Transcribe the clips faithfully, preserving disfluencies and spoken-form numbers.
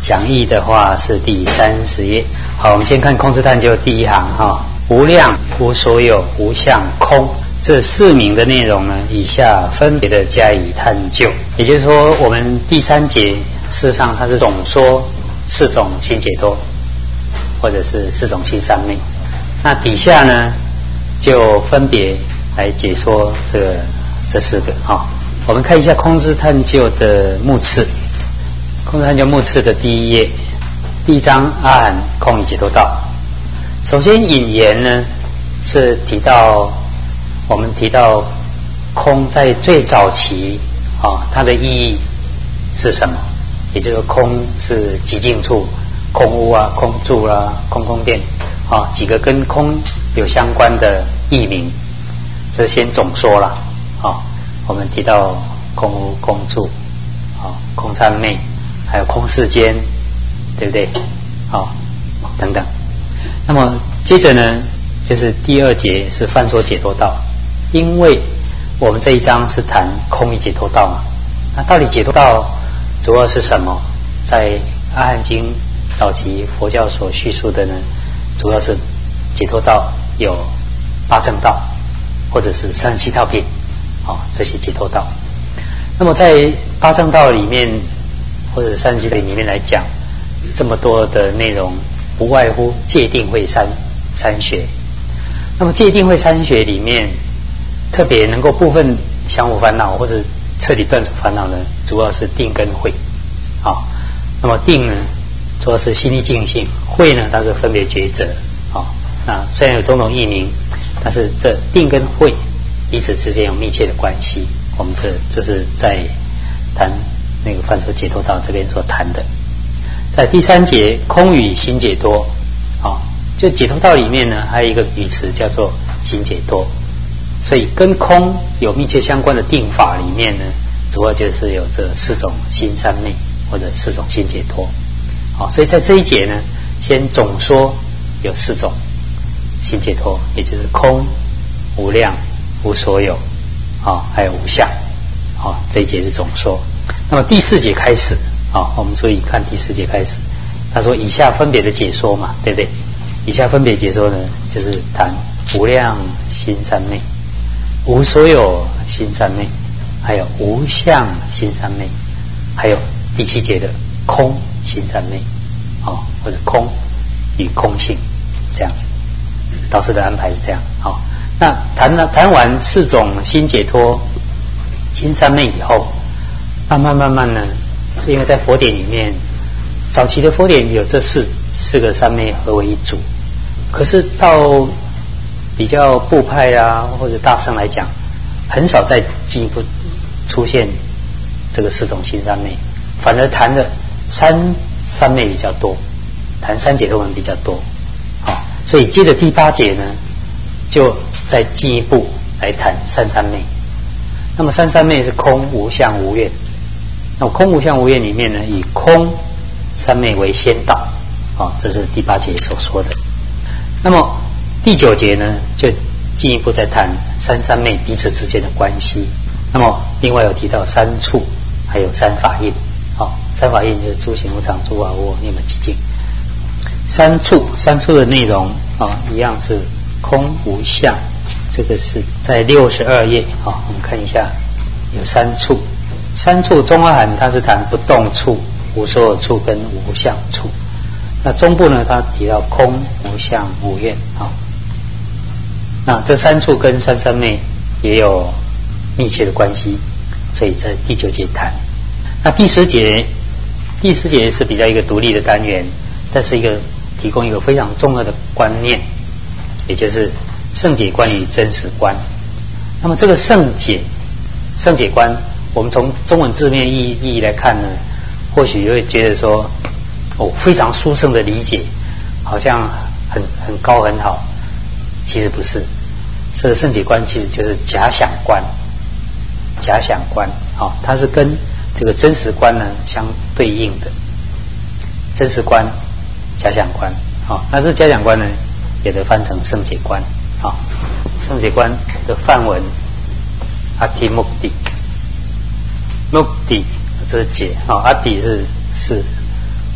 讲义的话是第三十页。好，我们先看空智探究第一行哈，无量、无所有、无相、空这四名的内容呢，以下分别的加以探究。也就是说，我们第三节事实上它是总说四种心解脱，或者是四种心三昧。那底下呢，就分别来解说这个这四个哈。我们看一下空智探究的目次。空智探究目次的第一页，第一章阿含空与解脱道。首先引言呢是提到，我们提到空在最早期啊，它的意义是什么？也就是空是极静处、空屋啊、空住啦、啊、空空殿啊，几个跟空有相关的译名，这先总说了啊。我们提到空屋、空住啊、空三昧。还有空世间，对不对？好，等等。那么接着呢，就是第二节是泛说解脱道，因为我们这一章是谈空与解脱道嘛。那到底解脱道主要是什么？在阿含经早期佛教所叙述的呢，主要是解脱道有八正道，或者是三十七道品，哦，这些解脱道。那么在八正道里面，或者三十七道里面来讲，这么多的内容，不外乎戒定慧三三学。那么戒定慧三学里面，特别能够部分降伏烦恼或者彻底断除烦恼呢，主要是定跟慧。好，那么定呢，主要是心力净性；慧呢，它是分别抉择。好，那虽然有种种译名，但是这定跟慧彼此之间有密切的关系。我们这这是在谈那个泛说解脱道这边所谈的。在第三节空与心解脱，啊，就解脱道里面呢，还有一个语词叫做心解脱，所以跟空有密切相关的定法里面呢，主要就是有这四种心三昧或者四种心解脱。好，所以在这一节呢，先总说有四种心解脱，也就是空、无量、无所有，啊，还有无相。好，这一节是总说。那么第四节开始，啊，我们注意看第四节开始，他说以下分别的解说嘛，对不对？以下分别解说呢，就是谈无量心三昧、无所有心三昧，还有无相心三昧，还有第七节的空心三昧，哦，或者空与空性这样子。导师的安排是这样。好，那谈了谈完四种心解脱、心三昧以后，慢慢慢慢呢，是因为在佛典里面，早期的佛典有这四四个三昧合为一组，可是到比较部派啊或者大乘来讲，很少再进一步出现这个四种心三昧，反而谈的三三昧比较多，谈三解脱门比较多。好，所以接着第八节呢，就再进一步来谈三三昧。那么三三昧是空、无相、无愿。那么空无相无愿里面呢，以空三昧为先导，啊、哦，这是第八节所说的。那么第九节呢，就进一步再谈三三昧彼此之间的关系。那么另外有提到三处，还有三法印。好、哦，三法印就是诸行无常、诸法无我、涅槃寂静。三处，三处的内容啊、哦，一样是空无相。这个是在六十二页啊、哦，我们看一下，有三处。三处中阿含它是谈不动处、无所有处跟无相处。那中部呢，它提到空、无相、无愿啊、哦。那这三处跟三三昧也有密切的关系，所以在第九节谈。那第十节，第十节是比较一个独立的单元，但是一个提供一个非常重要的观念，也就是圣解观与真实观。那么这个圣解，圣解观。我们从中文字面意义意义来看呢，或许会觉得说，哦，非常殊胜的理解，好像很很高很好。其实不是，这个圣解观其实就是假想观，假想观，好、哦，它是跟这个真实观呢相对应的。真实观、假想观，好、哦，那这假想观呢，也得翻成圣解观，好、哦，圣解观的梵文阿提目的。目的这是解啊，阿底是是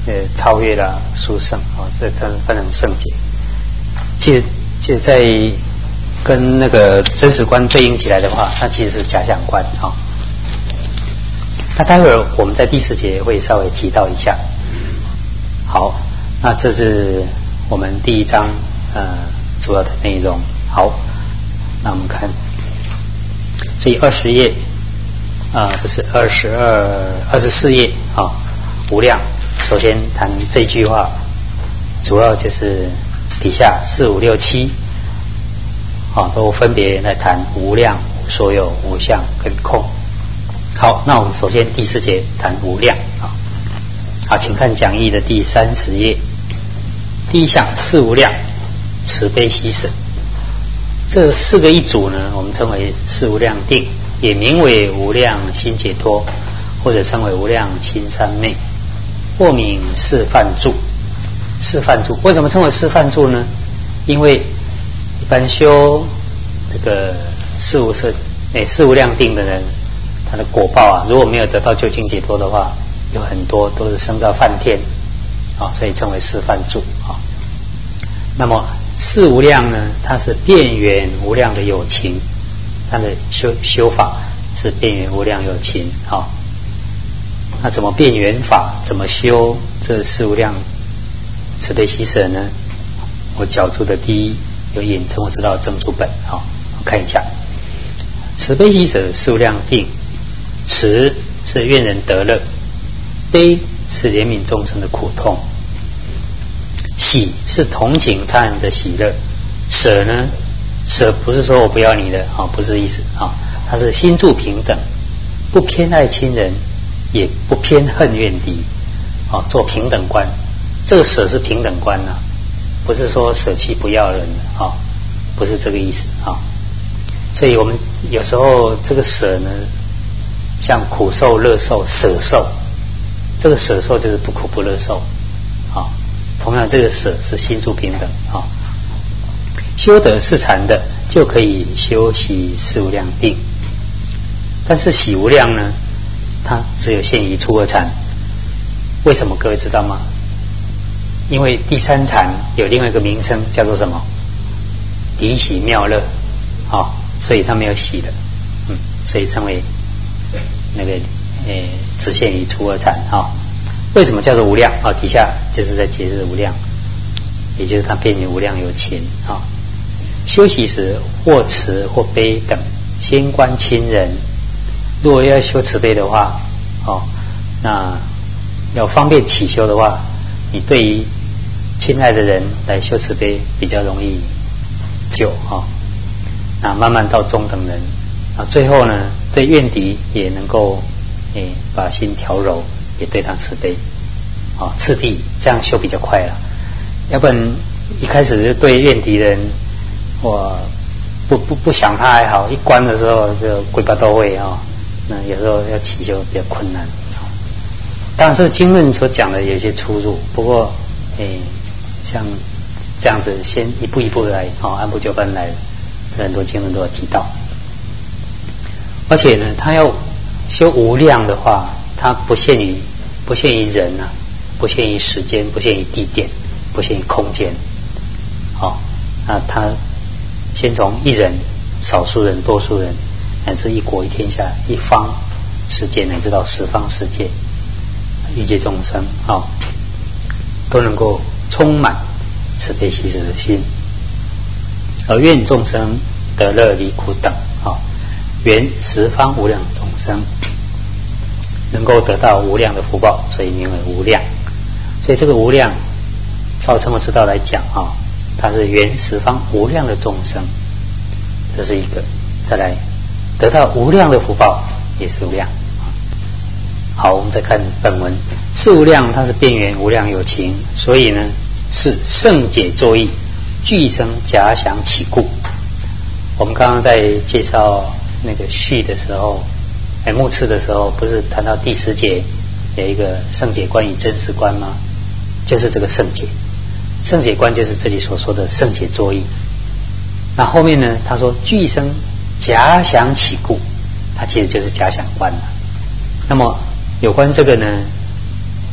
呃超越了殊胜啊，这它分成圣解。其实，其实在跟那个真实观对应起来的话，它其实是假想观啊。那待会儿我们在第四节会稍微提到一下。好，那这是我们第一章呃主要的内容。好，那我们看，所以二十页啊、呃，不是二十二、二十四页啊，无量。首先谈这句话，主要就是底下四五六七，啊，都分别来谈无量、无所有、无相跟空。好，那我们首先第四节谈无量啊。好，请看讲义的第三十页。第一项四无量，慈悲喜舍。这四个一组呢，我们称为四无量定，也名为无量心解脱，或者称为无量心三昧，或名四梵住。四梵住为什么称为四梵住呢？因为一般修这个四无色、诶四无量定的人，他的果报啊，如果没有得到究竟解脱的话，有很多都是生到梵天啊，所以称为四梵住啊。那么四无量呢，它是遍圆无量的有情，它的修修法是遍圆无量有情啊。那怎么遍圆法？怎么修这四无量慈悲喜舍呢？我角注的第一有引成我知道正注本啊，我看一下。慈悲喜舍四无量定，慈是愿人得乐，悲是怜悯众生的苦痛，喜是同情他人的喜乐，舍呢，舍不是说我不要你的啊，不是意思啊，它是心住平等，不偏爱亲人，也不偏恨怨敌啊，做平等观。这个舍是平等观啊，不是说舍弃不要人啊，不是这个意思啊。所以我们有时候这个舍呢，像苦受、乐受、舍受，这个舍受就是不苦不乐受啊。同样，这个舍是心住平等啊。修得四禅的就可以修习四无量定，但是喜无量呢，它只有限于初二禅。为什么各位知道吗？因为第三禅有另外一个名称叫做什么？离喜妙乐啊，所以它没有喜的，嗯，所以称为那个呃，只限于初二禅啊。为什么叫做无量啊？底下就是在解释无量，也就是它遍圆无量有情啊。修习时或慈或悲等，先观亲人。如果要修慈悲的话，哦，那要方便起修的话，你对于亲爱的人来修慈悲比较容易救啊。那慢慢到中等人啊，最后呢，对怨敌也能够诶把心调柔，也对他慈悲啊，次第这样修比较快了。要不然一开始就对怨敌人，我不不不想他还好，一关的时候就鬼八都会啊。那有时候要起修比较困难。当然，这个经论所讲的有一些出入，不过诶，像这样子先一步一步来啊，按部就班来，这很多经论都有提到。而且呢，他要修无量的话，它不限于不限于人啊，不限于时间，不限于地点，不限于空间。好、哦，那他先从一人、少数人、多数人，乃至一国一天下、一方世界，乃至到十方世界，欲界众生啊、哦，都能够充满慈悲喜舍的心，而愿众生得乐离苦等啊、哦，愿十方无量众生能够得到无量的福报，所以名为无量。所以这个无量，照成佛之道来讲啊、哦，它是愿十方无量的众生，这是一个。再来得到无量的福报，也是无量。好，我们再看本文，四无量它是遍圆无量有情，所以呢是圣解作意，具生假想起故。我们刚刚在介绍那个序的时候，哎，目次的时候，不是谈到第十节有一个圣解观与真实观吗？就是这个圣解，圣解观就是这里所说的圣解作意。那后面呢，他说具生假想起故，它其实就是假想观了。那么有关这个呢，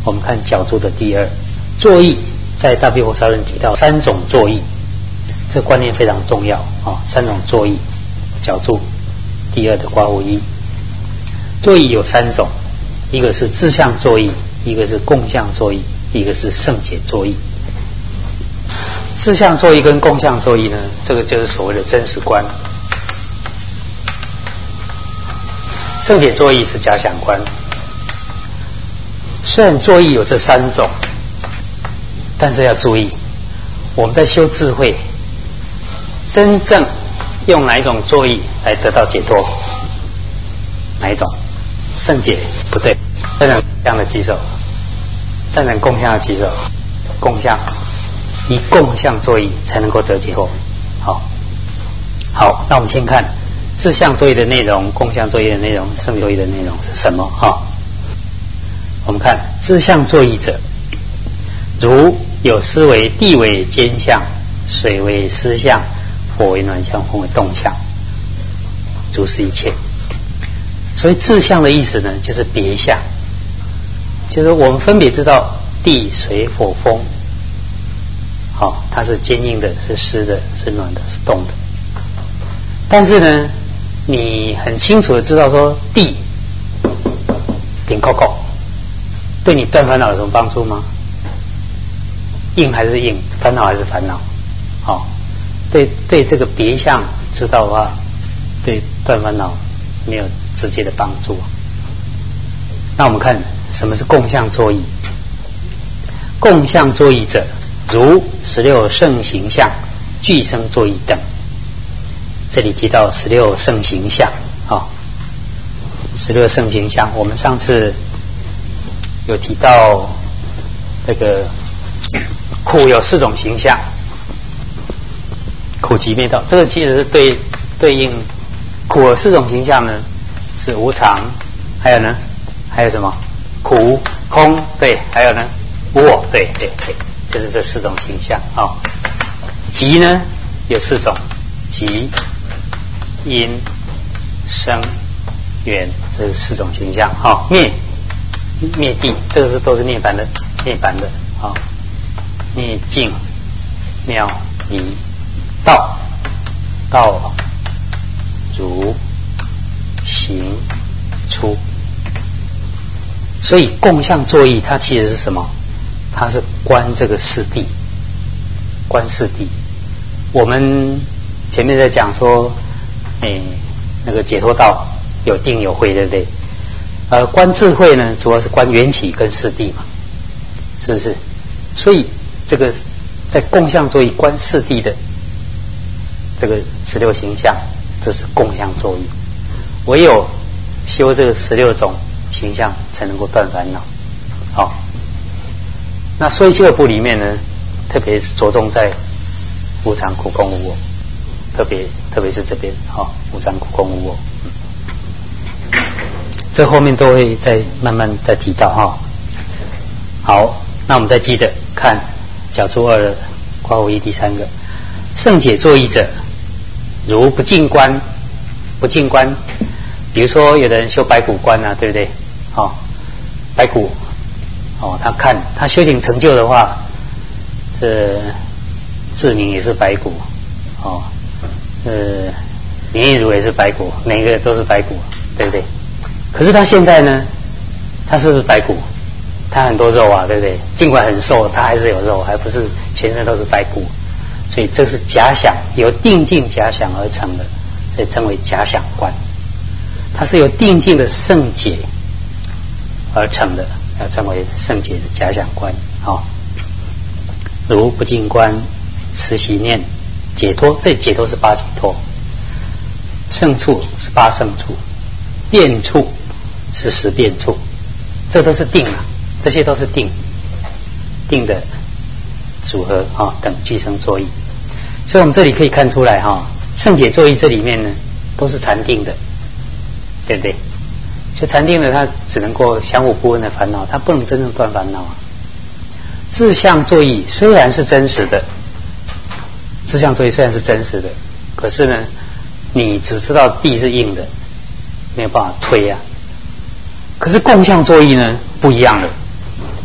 我们看角柱的第二作意，在大毗婆沙论提到三种作意，这个观念非常重要啊、哦。三种作意，角柱第二的刮胡一，作意有三种，一个是自相作意，一个是共相作意，一个是胜解作意。自相作意跟共相作意呢，这个就是所谓的真实观。胜解作意是假想观。虽然作意有这三种，但是要注意，我们在修智慧，真正用哪一种作意来得到解脱？哪一种？胜解不对，赞成这样的举手，赞成共相的举手，共相。以共相作意才能够得解脱。好，好，那我们先看自相作意的内容、共相作意的内容、胜作意的内容是什么？哈，我们看自相作意者，如有思为地为坚相，水为湿相，火为暖相，风为动相，如是一切。所以自相的意思呢，就是别相，就是我们分别知道地、水、火、风。好、哦，它是坚硬的，是湿的，是暖的，是动的。但是呢，你很清楚的知道说地顶扣扣，对你断烦恼有什么帮助吗？硬还是硬，烦恼还是烦恼？好、哦，对对，这个别相知道的话，对断烦恼没有直接的帮助。那我们看什么是共相作意？共相作意者，如十六圣行相、俱生作意等。这里提到十六圣行相，啊、哦，十六圣行相，我们上次有提到这个苦有四种形象，苦集灭道，这个其实是对对应苦有四种形象呢，是无常，还有呢，还有什么苦空，对，还有呢无我，对对对。就是这四种形象啊、哦。集呢有四种，集、因、生、缘，这是四种形象哈、哦。灭灭地，这个是都是涅槃的涅槃的啊、哦。灭尽、妙离、道、道如行出。所以共相作意，它其实是什么？它是观这个四谛，观四谛。我们前面在讲说，哎，那个解脱道有定有慧，对不对？呃，观智慧呢，主要是观缘起跟四谛嘛，是不是？所以这个在共相作意观四谛的这个十六行相，这是共相作意。唯有修这个十六种形象，才能够断烦恼。好。那所以这个部里面呢，特别是着重在无常、苦、空、无我，特别特别是这边哈、哦，无常、苦、空、无我，嗯、这后面都会再慢慢再提到哈、哦。好，那我们再接着看角柱二的括弧一第三个，胜解作意者，如不净观，不净观，比如说有的人修白骨观啊，对不对？哦，白骨。哦，他看他修行成就的话，这志明也是白骨，哦，呃，林玉如也是白骨，每个都是白骨，对不对？可是他现在呢，他是不是白骨？他很多肉啊，对不对？尽管很瘦，他还是有肉，还不是全身都是白骨。所以这是假想，由定境假想而成的，所以称为假想观。它是由定境的胜解而成的。要称为胜解的假想观，好、哦，如不净观、持习念、解脱，这解脱是八解脱，胜处是八胜处，变处是十变处，这都是定啊，这些都是定定的组合啊、哦，等俱生作意。所以我们这里可以看出来哈、哦，胜解作意这里面呢都是禅定的，对不对？就禅定的，它只能够相互不问的烦恼，它不能真正断烦恼啊。自相作意虽然是真实的，自相作意虽然是真实的，可是呢，你只知道地是硬的，没有办法推啊。可是共相作意呢不一样了，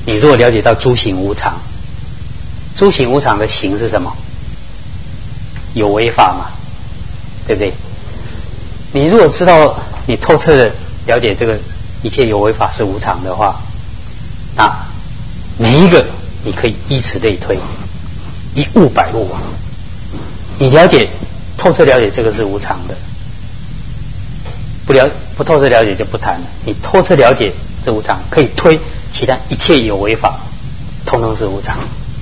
你如果了解到诸行无常，诸行无常的行是什么？有为法嘛，对不对？你如果知道你透彻的了解这个一切有为法是无常的话，那每一个你可以依此类推，一物百物啊。你了解透彻了解这个是无常的，不了不透彻了解就不谈了。你透彻了解这无常，可以推其他一切有为法，通通是无常。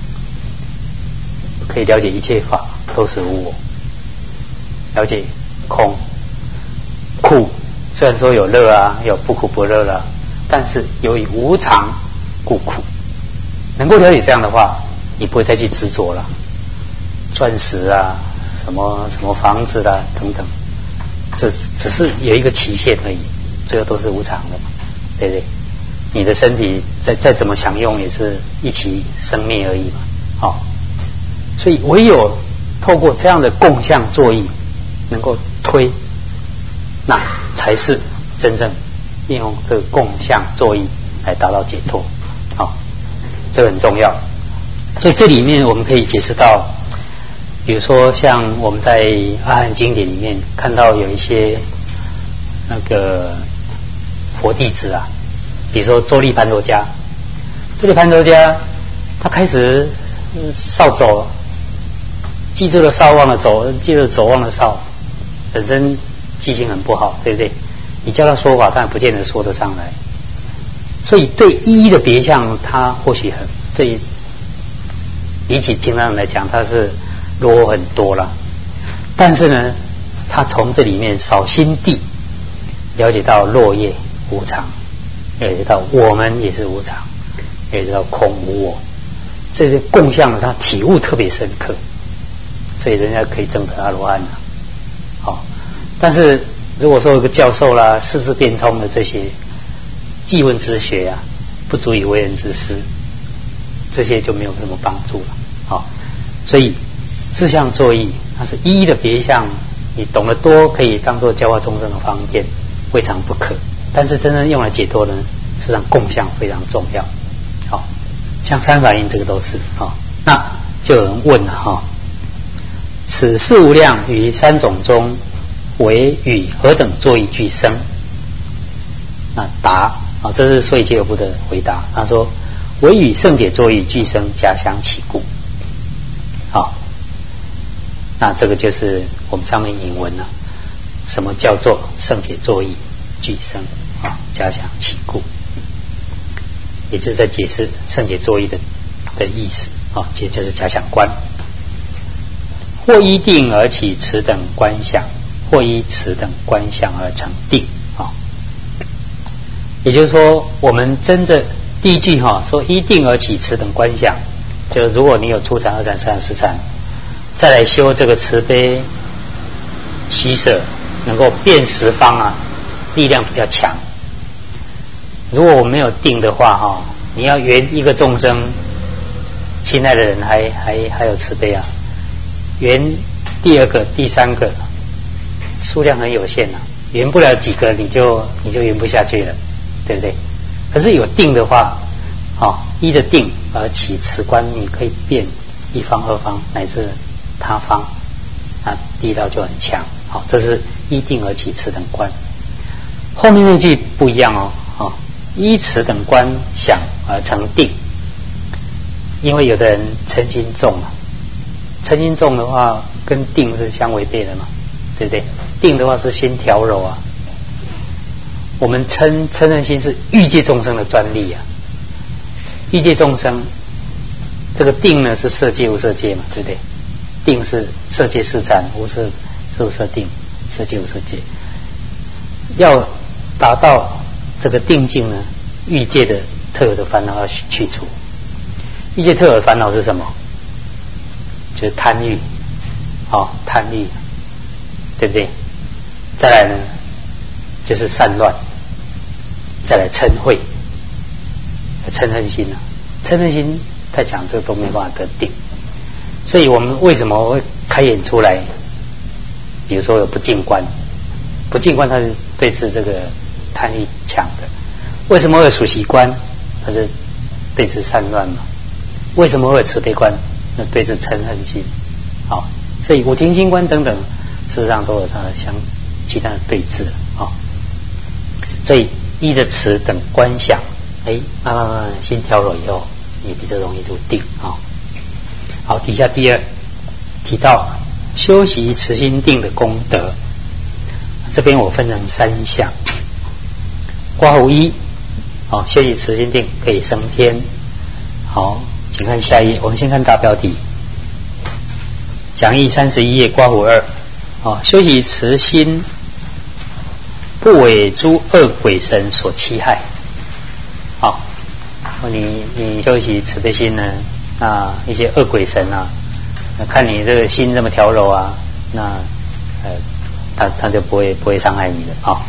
可以了解一切法都是无我，了解空苦，虽然说有乐啊，有不苦不乐啦、啊，但是由于无常故苦。能够了解这样的话，你不会再去执着了。钻石啊，什么什么房子啦、啊、等等，这只是有一个期限而已，最后都是无常的嘛，对不对？你的身体再再怎么享用，也是一起生灭而已嘛。好、哦，所以唯有透过这样的共相作意，能够推，那才是真正利用这个共相作意来达到解脱。好、哦，这个很重要。所以这里面我们可以解释到，比如说像我们在阿含经典里面看到有一些那个佛弟子啊，比如说周利盘陀迦，周利盘陀迦他开始少走，记住了少忘了走，记住了走忘了少，本身记性很不好，对不对？你叫他说法，他也不见得说得上来。所以对一一的别相，他或许很对，比起平常人来讲，他是落后很多了。但是呢，他从这里面少心地了解到落叶无常，了解到我们也是无常，了解到空无我，这个共相呢，他体悟特别深刻，所以人家可以证得阿罗汉了。好，但是如果说有个教授啦、四字变通的这些记问之学啊，不足以为人之师，这些就没有什么帮助了。好，所以自相作意，它是一一的别相，你懂得多，可以当作教化众生的方便，未尝不可。但是真正用来解脱呢，实际上共相非常重要。好，像三法印这个都是。好，那就有人问了哈，此事无量于三种中，为与何等作意俱生？那答啊，这是说一切有部的回答。他说：唯与圣解作意俱生，假想起故。好，那这个就是我们上面引文了。什么叫做圣解作意俱生？啊，假想起故，也就是在解释圣解作意的的意思啊，其实就是假想观。或依定而起此等观想，或依此等观想而成定。啊，也就是说，我们真正第一句哈、啊、说依定而起此等观想，就如果你有初禅、二禅、三禅、四禅，再来修这个慈悲喜舍，能够辨十方啊，力量比较强。如果我没有定的话哈、啊，你要圆一个众生亲爱的人还还还有慈悲啊，圆第二个、第三个数量很有限啊，圆不了几个你就你就圆不下去了，对不对？可是有定的话，好、哦，依着定而起此观，你可以变一方、二方乃至他方，啊，力道就很强。好、哦，这是依定而起此等观。后面那句不一样哦，哦，依此等观想而成定。因为有的人嗔心重啊，嗔心重的话跟定是相违背的嘛，对不对？定的话是心调柔啊。我们嗔嗔恨心是欲界众生的专利啊，欲界众生这个定呢是色界无色界嘛，对不对？定是色界四禅，无色是无色定，色界无色界。要达到这个定境呢，欲界的特有的烦恼要去除。欲界特有的烦恼是什么？就是贪欲，哦，贪欲，对不对？再来呢，就是散乱，再来嗔恚，嗔恨心啊，嗔恨心太强，这个都没办法得定。所以我们为什么会开演出来？比如说有不净观，不净观它是对治这个贪欲强的。为什么会有属习观？它是对治散乱嘛。为什么会有慈悲观？那对治嗔恨心。好，所以五停心观等等，事实上都有它的相其他的对治啊。所以依着慈等观想，哎，慢慢慢慢心调柔以后，也比较容易入定啊。好，底下第二提到修习慈心定的功德，这边我分成三项。括弧一，好，修习慈心定可以升天。好，请看下一页，我们先看大标题。讲义三十一页，括弧二，哦，修习慈心，不为诸恶鬼神所欺害。好，你你修习慈悲心呢，那一些恶鬼神啊，看你这个心这么调柔啊，那呃，他他就不会不会伤害你的啊。哦，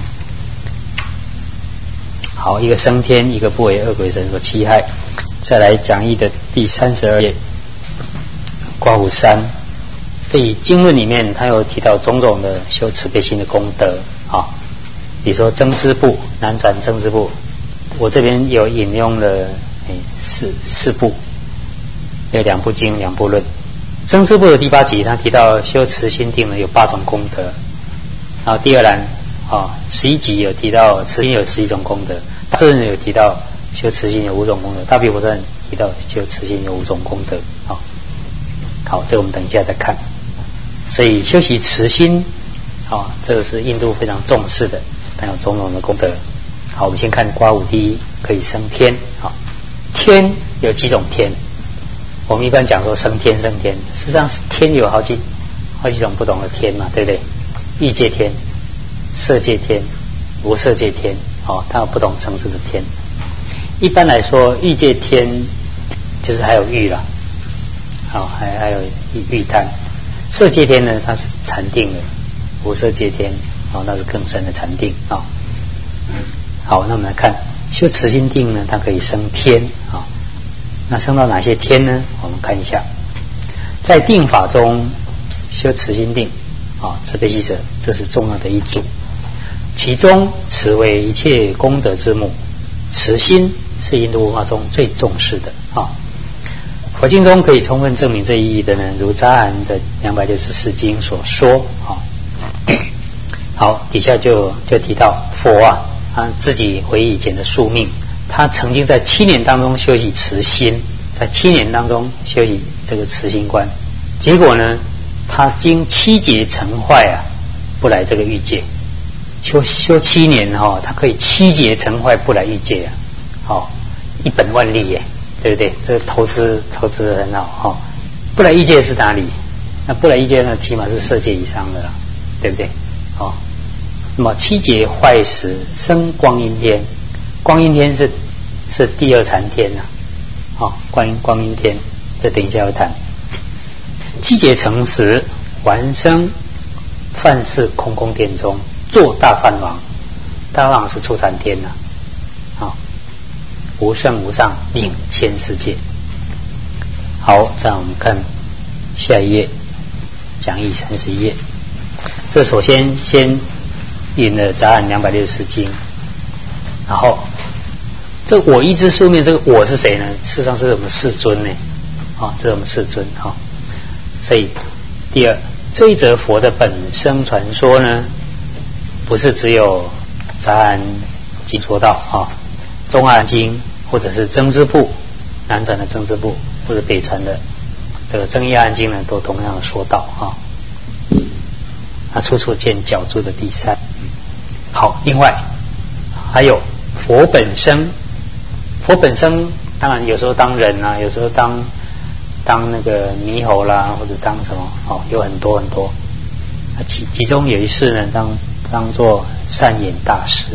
好，一个升天，一个不为恶鬼神所欺害。再来讲义的第三十二页，括弧三，这里经论里面，它有提到种种的修慈悲心的功德啊，比如说增支部，南传增支部，我这边有引用了哎四四部，有两部经，两部论。增支部的第八集，他提到修慈心定呢有八种功德，然后第二栏啊十一集有提到慈心有十一种功德。这人有提到修慈心有五种功德，大毗婆萨提到修慈心有五种功德。好，好，这个我们等一下再看。所以修习慈心，好，这个是印度非常重视的，它有种种的功德。好，我们先看括弧第一，可以升天。好，天有几种天？我们一般讲说升天升天，实际上天有好几好几种不同的天嘛，对不对？欲界天、色界天、无色界天。哦，它有不同层次的天。一般来说，欲界天就是还有欲啦，好、哦，还还有欲贪。色界天呢，它是禅定的；无色界天，哦，那是更深的禅定啊、哦。好，那我们来看修慈心定呢，它可以升天啊、哦。那升到哪些天呢？我们看一下，在定法中修慈心定啊、哦，慈悲喜舍，这是重要的一组。其中慈为一切功德之母，慈心是印度文化中最重视的啊。佛经中可以充分证明这一义的呢，如杂含的两百六十四经所说啊。好，底下就就提到佛啊，他自己回忆以前的宿命，他曾经在七年当中修习慈心，在七年当中修习这个慈心观，结果呢，他经七劫成坏啊，不来这个欲界。修修七年哈、哦，他可以七劫成坏不来欲界啊，好、哦，一本万利耶，对不对？这个投资投资得很好哈、哦。不来欲界是哪里？那不来欲界呢，起码是色界以上的啦，对不对？好、哦，那么七劫坏时生光阴天，光阴天是是第二禅天呐、啊，好、哦，光阴光阴天，这等一下要谈。七劫成时还生梵世空空殿中。做大梵王，大梵王是出禅天呐、啊，好、哦，无圣无上，领千世界。好，这样我们看下一页，讲义三十一页。这首先先引了杂含两百六十四经，然后这我一之宿命，这个我是谁呢？事实上是我们世尊呢，啊、哦，这是我们世尊哈、哦。所以第二，这一则佛的本生传说呢，不是只有杂含经说到啊，中阿含经或者是增支部，南传的增支部或者北传的这个增一阿含经呢，都同样的说到啊。那处处见角注的第三。好，另外还有佛本生，佛本生当然有时候当人啊，有时候当当那个猕猴啦，或者当什么哦，有很多很多。其其中有一世呢，当当作善眼大师，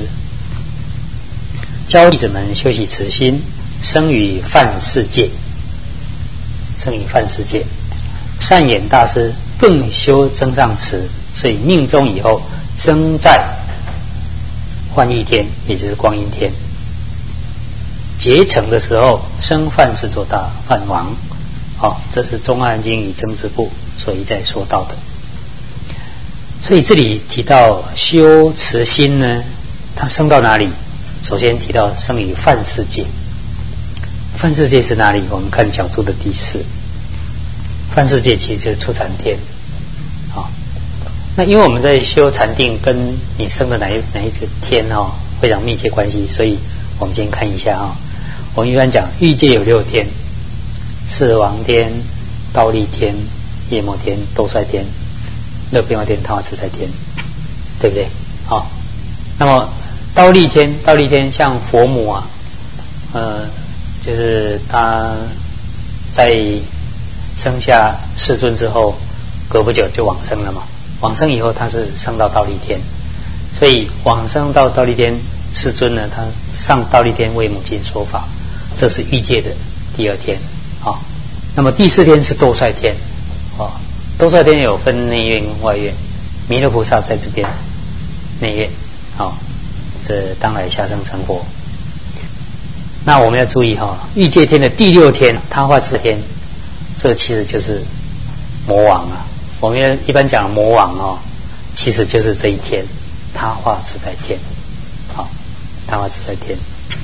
教弟子们修习慈心，生于梵世界，生于梵世界。善眼大师更修增上慈，所以命中以后生在幻意天，也就是光阴天。结成的时候生梵世做大梵王。好、哦，这是中阿含经与增支部所一再说到的。所以这里提到修慈心呢，它升到哪里？首先提到生于梵世界。 梵世界是哪里？我们看角度的第四，梵世界其实就是初禅天。好、哦，那因为我们在修禅定，跟你生的哪一哪一个天哦，非常密切关系，所以我们先看一下啊、哦。我们一般讲欲界有六天：四王天、忉利天、夜摩天、兜率天、乐变化天、桃花自在天，对不对？好、哦，那么忉利天，忉利天像佛母啊，呃，就是他在生下世尊之后，隔不久就往生了嘛。往生以后，他是升到忉利天，所以往生到忉利天，世尊呢，他上忉利天为母亲说法，这是欲界的第二天啊、哦。那么第四天是兜率天啊、哦，兜率天有分内院跟外院，弥勒菩萨在这边内院啊、哦，这当来下生成佛。那我们要注意哈、哦，欲界天的第六天他化自天，这个其实就是魔王啊。我们一般讲魔王哦，其实就是这一天他化自在天，好、哦，他化自在天。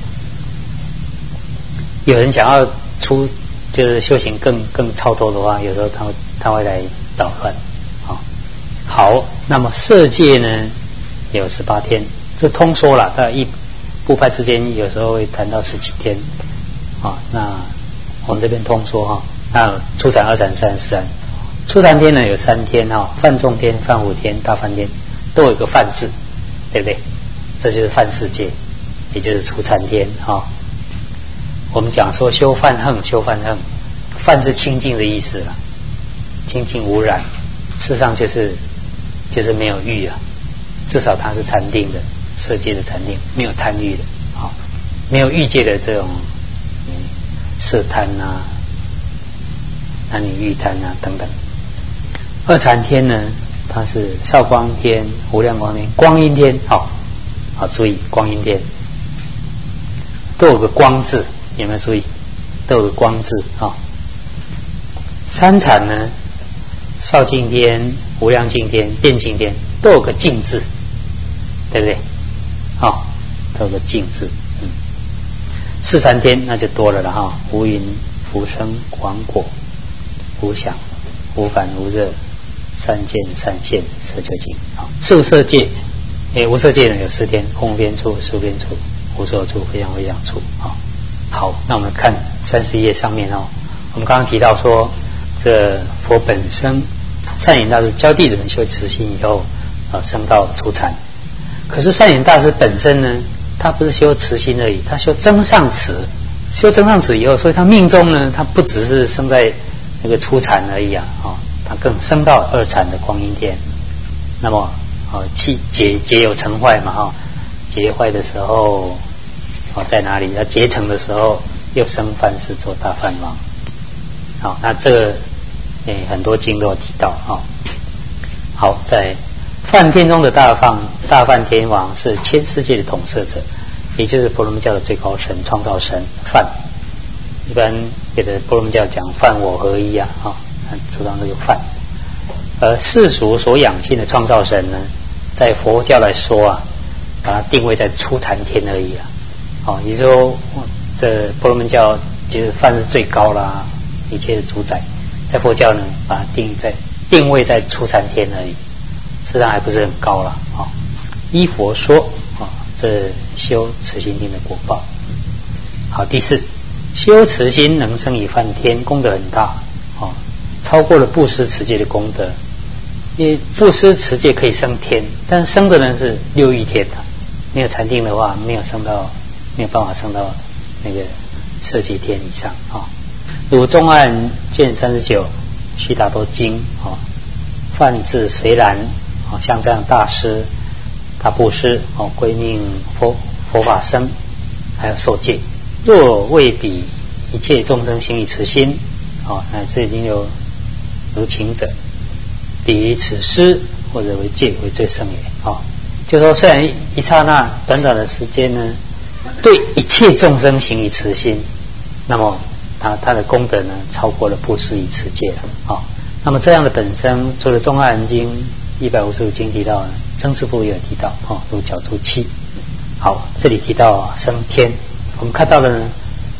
有人想要出就是修行更更超脱的话，有时候他会他会来捣乱，好、哦，好。那么色界呢有十八天，这通说了，大概一部派之间有时候会谈到十几天，啊、哦，那我们这边通说哈、哦，那初禅、二禅、三禅、四禅。初禅天呢有三天哈、哦，梵众天、梵辅天、大梵天，都有一个梵字，对不对？这就是梵世界，也就是初禅天哈、哦。我们讲说修梵行，修梵行，梵是清净的意思了，清净无染，事实上就是就是没有欲啊，至少它是禅定的，色界的禅定，没有贪欲的，好、哦，没有欲界的这种嗯色贪啊、男女欲贪啊等等。二禅天呢，它是少光天、无量光天、光阴天，好、哦，好注意光阴天都有个光字，有没有注意？都有个光字啊、哦。三禅呢，少净天、无量净天、遍净天都有个净字，对不对？好、哦，都有个净字。嗯，四禅天那就多了了哈、哦，无云、福生、广果、无想、无反、无热。三见、三现、色究竟，好，色色界，诶，无色界呢有四天：空边处、识边处、无所处、非想非想处。好，好，那我们看三十页上面哦，我们刚刚提到说，这佛本身善眼大师教弟子们修慈心以后，啊，升到初禅。可是善眼大师本身呢，他不是修慈心而已，他修增上慈，修增上慈以后，所以他命中呢，他不只是生在那个初禅而已啊，啊、哦。它更升到二禅的光阴天，那么哦，气结结有成坏嘛哈、哦，结坏的时候哦在哪里？要结成的时候又升梵世做大梵王，好、哦，那这个诶很多经都有提到哈、哦。好，在梵天中的大梵大梵天王是千世界的统摄者，也就是婆罗门教的最高神、创造神梵。一般别的婆罗门教讲梵我合一啊，哈、哦。主张这个梵，而世俗所仰信的创造神呢，在佛教来说啊，把它定位在初禅天而已啊。哦，也就是说，这婆罗门教就是梵是最高啦，一切的主宰。在佛教呢，把它定在定位在初禅天而已，实际上还不是很高了。哦，依佛说啊、哦，这修慈心定的果报。好，第四，修慈心能生以梵天，功德很大。哦。超过了布施持戒的功德，因为布施持戒可以升天，但是升的人是六欲天的，没有禅定的话，没有升到，没有办法升到那个色界天以上啊。如中岸卷三十九悉达多经啊，梵志随然啊，像这样大师，他布施哦，归命佛佛法僧，还有受戒。若为彼一切众生行以慈心，啊，那这已经有。如情者，比于此施或者为戒为最胜也。哦，就说虽然一刹那短短的时间呢，对一切众生行以慈心，那么他他的功德呢，超过了布施以持戒了。哦，那么这样的本身，除了《中阿含经》一百五十五经提到，增持部也有提到。哦，如角诸七。好，这里提到升天，我们看到了呢，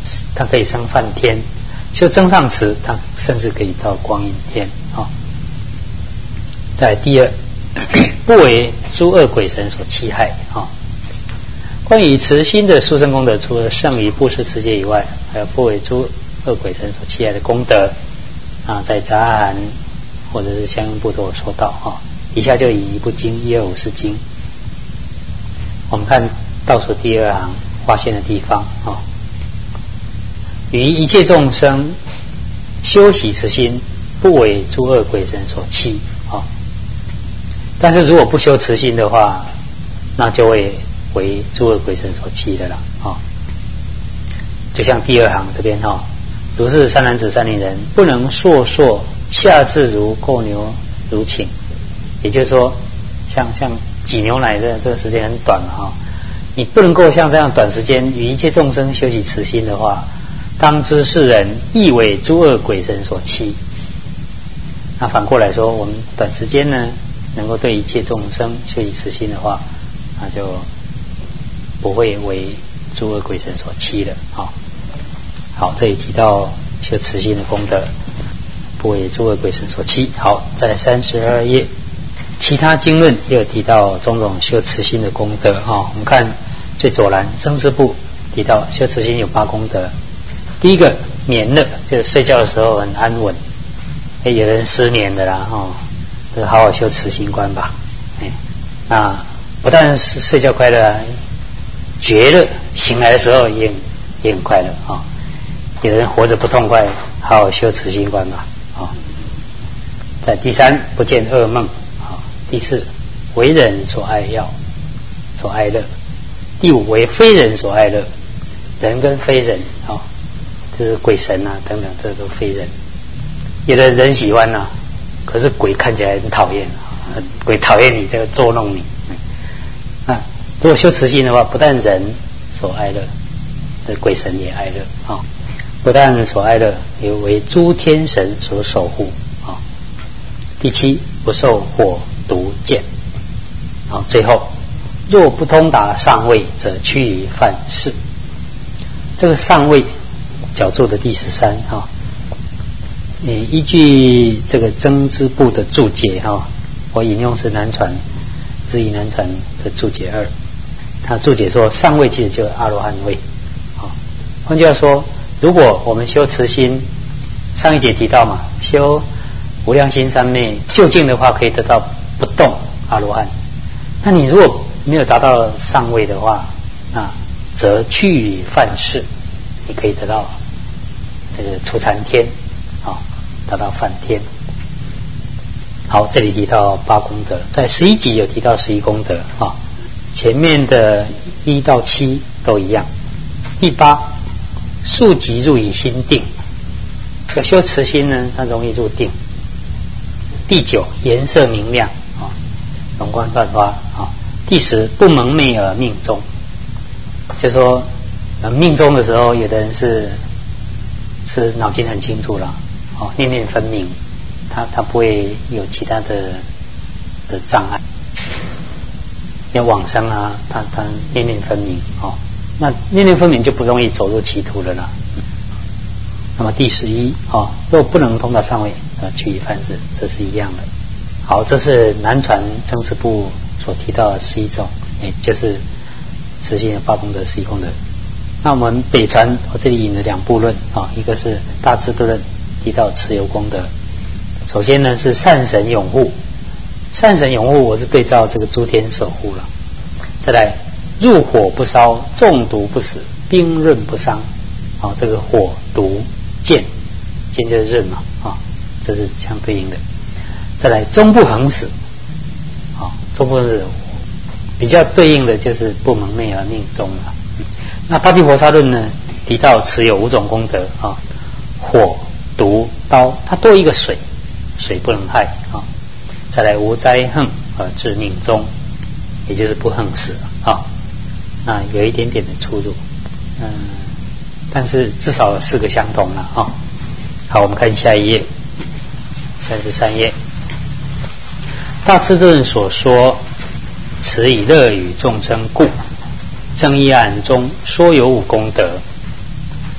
它可以升梵天；修增上慈，它甚至可以到光阴天啊、哦。再来第二，不为诸恶鬼神所欺害啊、哦。关于慈心的殊胜功德，除了胜于布施持戒以外，还有不为诸恶鬼神所欺害的功德啊，在杂含或者是相应部都有说到啊、哦。以下就以一部经一二五四经，我们看倒数第二行划线的地方啊、哦，于一切众生修习慈心，不为诸恶鬼神所欺啊、哦。但是如果不修慈心的话，那就会为诸恶鬼神所欺的了啊、哦。就像第二行这边哈、哦，如是三男子三女人，不能烁烁下至如购牛如请。也就是说，像像挤牛奶这这个时间很短嘛哈、哦，你不能够像这样短时间与一切众生修习慈心的话，当知世人亦为诸恶鬼神所欺。那反过来说，我们短时间呢，能够对一切众生修习慈心的话，那就不会为诸恶鬼神所欺了啊、哦。好，这里提到修慈心的功德，不为诸恶鬼神所欺。好，在三十二页。其他经论也有提到种种修慈心的功德啊、哦。我们看最左栏增支部提到修慈心有八功德。第一个眠乐，就是睡觉的时候很安稳。哎，有人失眠的啦，哦，这个好好修慈心观吧。哎，那不但是睡觉快乐啊，觉乐醒来的时候也也很快乐啊、哦。有人活着不痛快，好好修慈心观吧。啊、哦，在第三不见噩梦。第四，为人所爱要，所爱乐。第五，为非人所爱乐，人跟非人啊、哦，这是鬼神啊等等，这都非人。有的人喜欢呐、啊，可是鬼看起来很讨厌，鬼讨厌你，这个捉弄你。那如果修慈心的话，不但人所爱乐，这鬼神也爱乐啊、哦，不但所爱乐，也为诸天神所守护啊、哦。第七，不受火毒箭。好，最后若不通达上位，则趋于犯事。这个上位脚注的第十三哈，你依据这个增支部的注解哈，我引用是南传日译南传的注解二，他注解说上位其实就是阿罗汉位。好，换句话说，如果我们修慈心，上一节提到嘛，修无量心三昧究竟的话，可以得到不动阿罗汉。那你如果没有达到上位的话，那则趋于犯事，你可以得到这个初禅天，啊、哦，达到梵天。好，这里提到八功德，在十一集有提到十一功德啊、哦，前面的一到七都一样。第八，速即入以心定，要修慈心呢，它容易入定。第九，颜色明亮啊、哦，容光焕发啊、哦。第十，不蒙昧而命中，就说呃命中的时候，有的人是是脑筋很清楚了，哦，念念分明，他他不会有其他的的障碍。要往生啊，他他念念分明哦，那念念分明就不容易走入歧途了啦。那么第十一哦，若不能通达上位，呃，趋于犯事，这是一样的。好，这是南传增支部所提到的十一种，也就是慈心的八功德、十一功德。那我们北传我这里引了两部论啊、哦，一个是大智度论提到慈有功德。首先呢是善神拥护，善神拥护我是对照这个诸天守护了。再来入火不烧，中毒不死，冰润不伤。好、哦，这个火毒剑，剑就是刃嘛啊、哦，这是相对应的。再来终不横死，啊、哦，终不横死比较对应的就是不蒙昧而命中了。那大毗婆沙论呢提到持有五种功德啊、哦，火、毒、刀，它多一个水，水不能害啊、哦。再来无灾横而致命终，也就是不横死啊、哦。那有一点点的出入，嗯，但是至少有四个相同了啊、哦。好，我们看下一页，三十三页。大智度论所说，此以乐与众生故，正义案中说有五功德。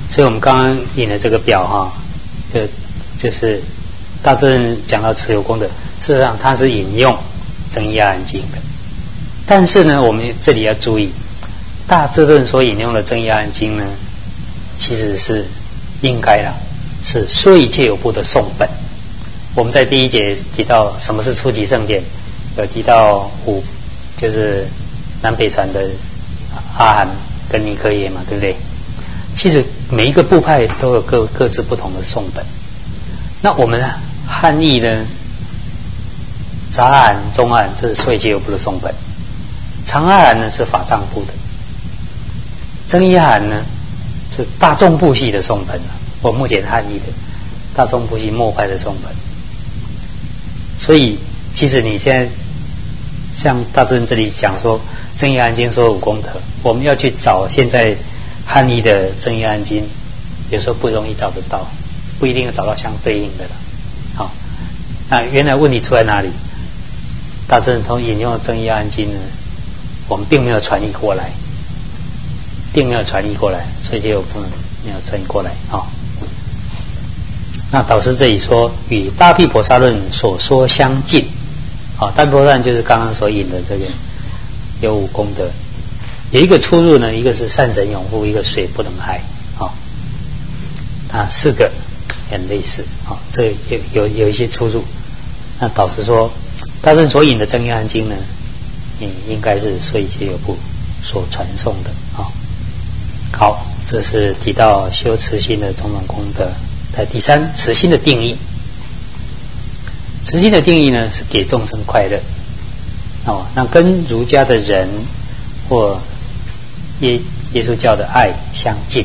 所以我们刚刚引的这个表哈，就就是大正讲到持有功德，事实上它是引用增一阿含经的。但是呢，我们这里要注意，大智论所引用的增一阿含经呢，其实是应该啦，是说一切有部的颂本。我们在第一节提到什么是初级圣典，有提到五，就是南北传的阿含跟尼科耶嘛，对不对？其实每一个部派都有各各自不同的颂本。那我们汉译呢，杂阿含、中阿含，这是说一切有部的颂本；长阿含呢是法藏部的；增一阿含呢是大众部系的颂本。我目前汉译的大众部系末派的颂本。所以，其实你现在像大智论这里讲说增一阿含经说有功德，我们要去找现在汉译的增一阿含经，有时候不容易找得到，不一定要找到相对应的了。好，那原来问题出在哪里？大智论从引用的增一阿含经呢，我们并没有传译过来，并没有传译过来，所以就有不能没有传译过来啊。那导师这里说与大毗婆沙论所说相近，啊，大毗婆沙论就是刚刚所引的这个有五功德，有一个出入呢，一个是善神永护，一个水不能害，啊，啊四个很类似，啊，这有有有一些出入。那导师说，大圣所引的增一阿含经呢，应应该是说一切有部所传颂的，啊，好，这是提到修慈心的种种功德。在第三，慈心的定义。慈心的定义呢，是给众生快乐。哦，那跟儒家的仁或耶耶稣教的爱相近。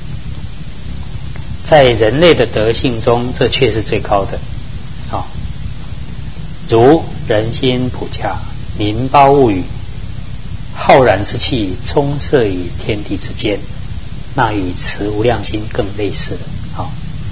在人类的德性中，这却是最高的。哦，如人心普洽，民胞物语，浩然之气充塞于天地之间，那与慈无量心更类似了。好，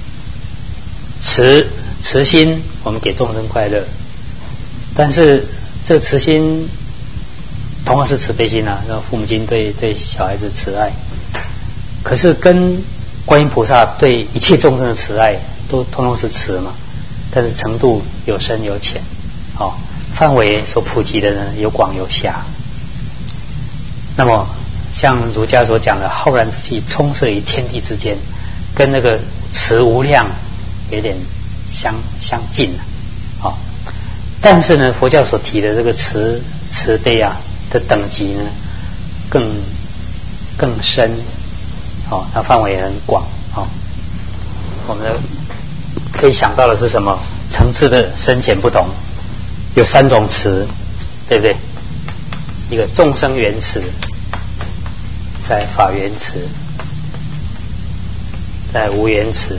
慈慈心，我们给众生快乐，但是这慈心同样是慈悲心啊，那父母亲对对小孩子慈爱，可是跟观音菩萨对一切众生的慈爱都通通是慈嘛，但是程度有深有浅，哦，范围所普及的呢有广有狭。那么像儒家所讲的浩然之气充塞于天地之间，跟那个慈无量有点相相近了，哦，但是呢，佛教所提的这个慈慈悲啊的等级呢，更更深，哦，它范围也很广，哦，我们可以想到的是什么？层次的深浅不同，有三种慈，对不对？一个众生缘慈，在法缘慈，在无缘慈。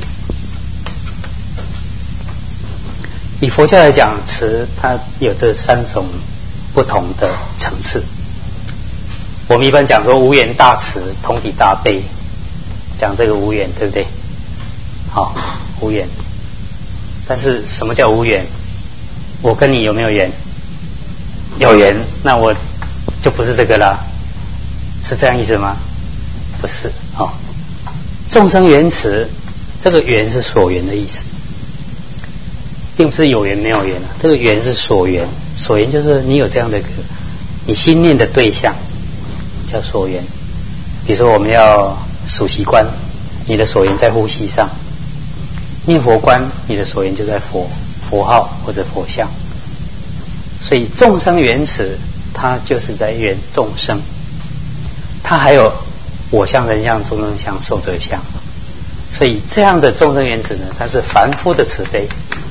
以佛教来讲，慈它有这三种不同的层次。我们一般讲说无缘大慈，同体大悲，讲这个无缘，对不对？好，无缘。但是什么叫无缘？我跟你有没有缘？有缘，那我就不是这个啦，是这样意思吗？不是，哦，众生缘慈，这个缘是所缘的意思，并不是有缘没有缘啊。这个缘是所缘，所缘就是你有这样的一个你心念的对象，叫所缘。比如说我们要数息观，你的所缘在呼吸上；念佛观，你的所缘就在佛佛号或者佛像。所以众生缘慈，它就是在缘众生，它还有我相、人相、众生相、寿者相。所以这样的众生缘慈呢，它是凡夫的慈悲。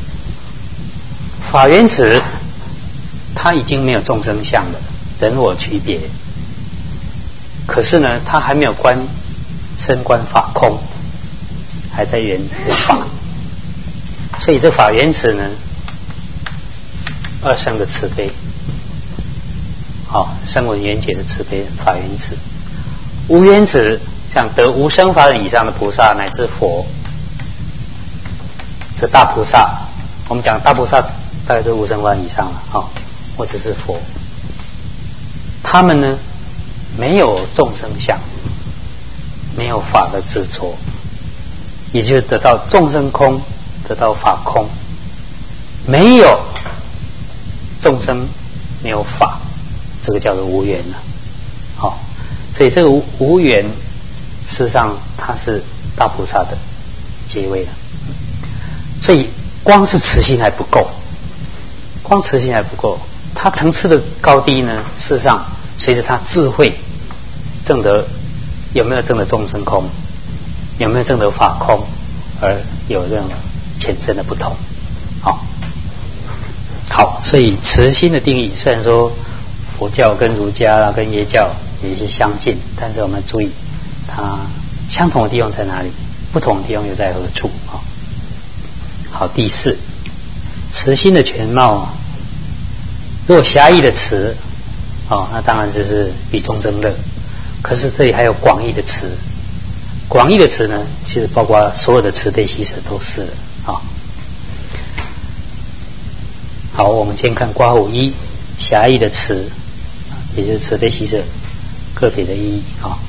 法缘慈，它已经没有众生相了，人我区别。可是呢，它还没有观深观法空，还在缘法。所以这法缘慈呢，二圣的慈悲，好，声闻缘觉的慈悲，法缘慈。无缘慈，像得无生法忍以上的菩萨乃至佛，这大菩萨，我们讲大菩萨大概都无生法忍以上了，哦，或者是佛，他们呢没有众生相，没有法的执着， 也就是得到众生空，得到法空。没有众生，没有法，这个叫做无缘了。好、哦，所以这个无无缘，事实上它是大菩萨的结位了。所以光是慈心还不够，光慈心还不够，它层次的高低呢，事实上随着他智慧证得，有没有证得众生空，有没有证得法空，而有这种浅深的不同。好、哦，好，所以慈心的定义，虽然说佛教跟儒家啦、跟耶教也是相近，但是我们注意，它相同的地方在哪里？不同的地方又在何处？啊、哦，好，第四，慈心的全貌啊，如果狭义的慈，哦，那当然就是比众生乐。可是这里还有广义的慈，广义的慈呢，其实包括所有的慈悲喜舍都是了啊、哦。好，我们先看括弧一，狭义的慈，也就是慈悲喜舍个别的意义啊。哦，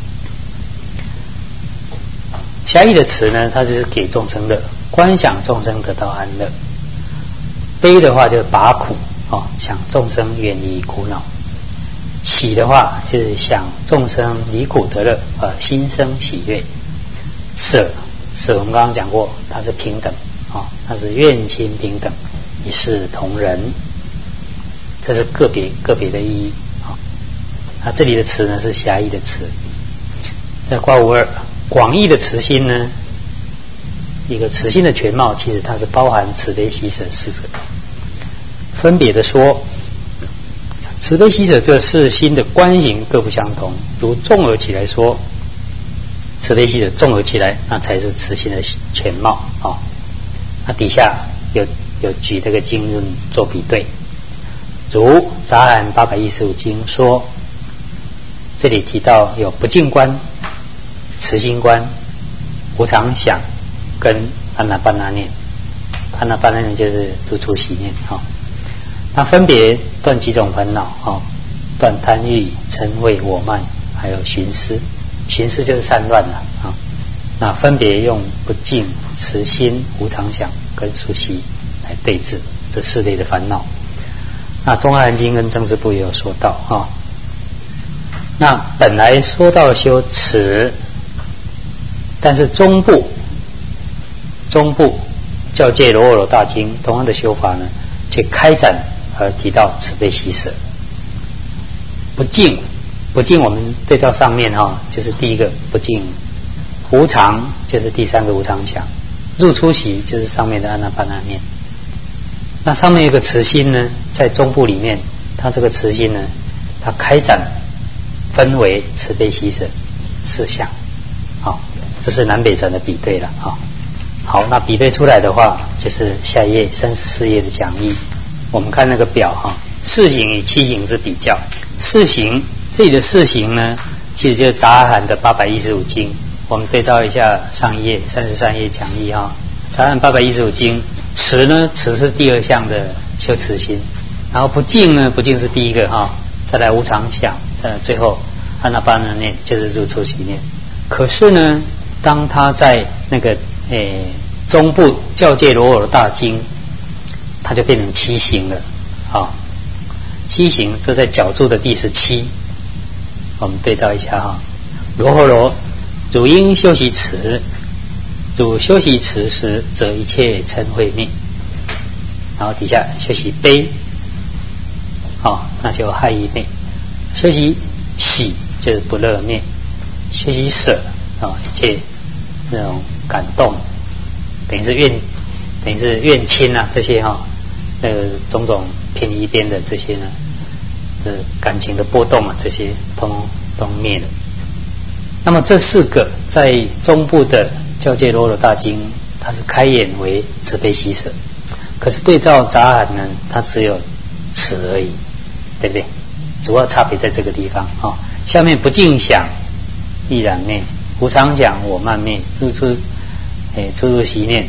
狭义的慈呢，它就是给众生乐，观想众生得到安乐；悲的话就是拔苦，哦，想众生远离苦恼；喜的话就是想众生离苦得乐，呃，心生喜悦；舍，舍我们刚刚讲过，它是平等，哦，它是愿亲平等，一视同仁，这是个别个别的意义啊、哦。那这里的慈呢是狭义的慈，在括弧二。广义的慈心呢，一个慈心的全貌，其实它是包含慈悲喜舍四者。分别的说，慈悲喜舍这四心的观行各不相同。如综合起来说，慈悲喜舍综合起来，那才是慈心的全貌啊、哦。那底下有有举这个经论做比对，如《杂含八百一十五经》说，这里提到有不净观、慈心观、无常想跟安那般那念。安那般那念就是如初习念啊、哦。那分别断几种烦恼啊、哦？断贪欲、嗔恚、我慢，还有寻思。寻思就是散乱了啊、哦。那分别用不净、慈心、无常想跟熟悉来对治这四类的烦恼。那中阿含经跟政治部也有说到啊、哦。那本来说到修慈，但是中部中部教界罗诃罗大经同样的修法呢，却开展而提到慈悲喜舍。不净，不净我们对照上面哈、哦，就是第一个不净；无常就是第三个无常想；入出席就是上面的安那般那念。那上面一个慈心呢，在中部里面，它这个慈心呢，它开展分为慈悲喜舍四项。好，这是南北传的比对了啊。好，那比对出来的话，就是下一页三十四页的讲义。我们看那个表哈，四行与七行之比较。四行这里的四行呢，其实就是杂含的八百一十五经。我们对照一下上一页三十三页讲义哈，杂含八百一十五经，慈呢，慈是第二项的修慈心，然后不净呢，不净是第一个哈，再来无常想，再来最后安那般那念，就是入出席念。可是呢，当他在那个诶中部教界罗诃罗大经，它就变成七行了啊、哦。七行这在角注的第十七，我们对照一下哈。罗诃罗，汝应修习慈，汝修习慈时，则一切嗔恚灭。然后底下修习悲，哦，那就害意灭。修习喜就是不乐灭。修习舍啊、哦，一切那种感动，等于是怨，等于是怨亲啊，这些哈、哦，那个种种偏一边的这些呢，的感情的波动啊，这些通通灭了。那么这四个在中部的教界罗诃罗大经，它是开演为慈悲喜舍，可是对照杂含呢，它只有慈而已，对不对？主要差别在这个地方啊、哦。下面不净想亦然灭，无常想我慢灭，入出诶出入习念，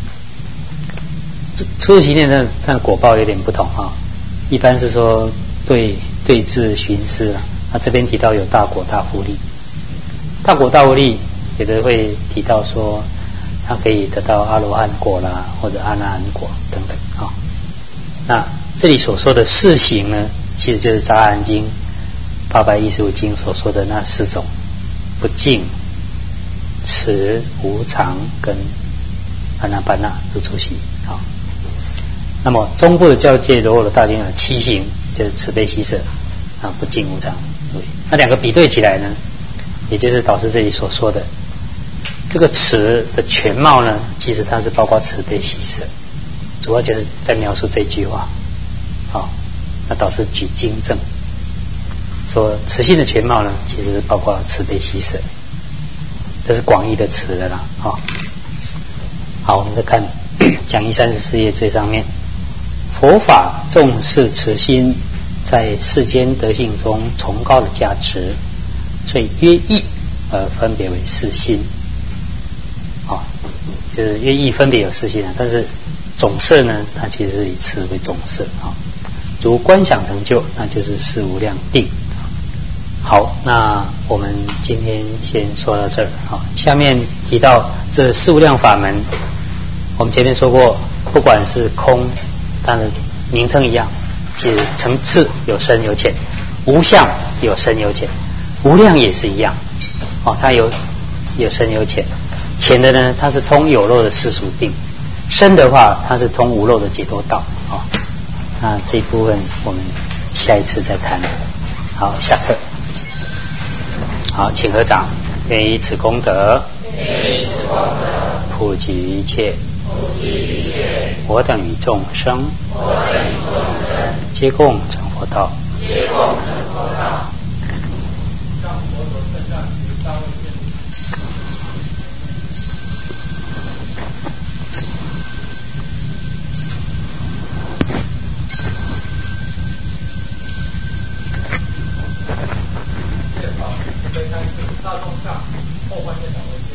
出入习念的它的果报有点不同啊、哦。一般是说对对治寻思了，那这边提到有大果大福利，大果大福利有的会提到说， 他可以得到阿罗汉果啦，或者阿那含果等等啊、哦。那这里所说的四行呢，其实就是《杂含经》八百一十五经所说的那四种：不净、慈、无常跟阿那般那入处息啊。那么中部的教界柔的大经有七行，就是慈悲喜舍啊，不净、无常。那两个比对起来呢，也就是导师这里所说的这个慈的全貌呢，其实它是包括慈悲喜舍，主要就是在描述这句话。好、哦，那导师举经证说，慈心的全貌呢，其实是包括慈悲喜舍，这是广义的慈的啦。好、哦，好，我们再看讲义三十四页最上面，佛法重视慈心在世间德性中崇高的价值，所以约义而分别为四心。啊、哦，就是约义分别有四心啊，但是总摄呢，它其实是以慈为总摄啊。如观想成就，那就是四无量定。好，那我们今天先说到这儿。好，下面提到这四无量法门，我们前面说过，不管是空，它的名称一样，其实层次有深有浅，无相有深有浅，无量也是一样。哦，它有有深有浅，浅的呢，它是通有漏的世俗定；深的话，它是通无漏的解脱道。哦，那这一部分我们下一次再谈。好，下课。好，请合掌。愿以此功德，愿以此功德普及一切，普及一切我等与众生，我等与众生皆共成佛道，皆共成佛道。让佛陀圣上与大卫见。大众上后半夜两位。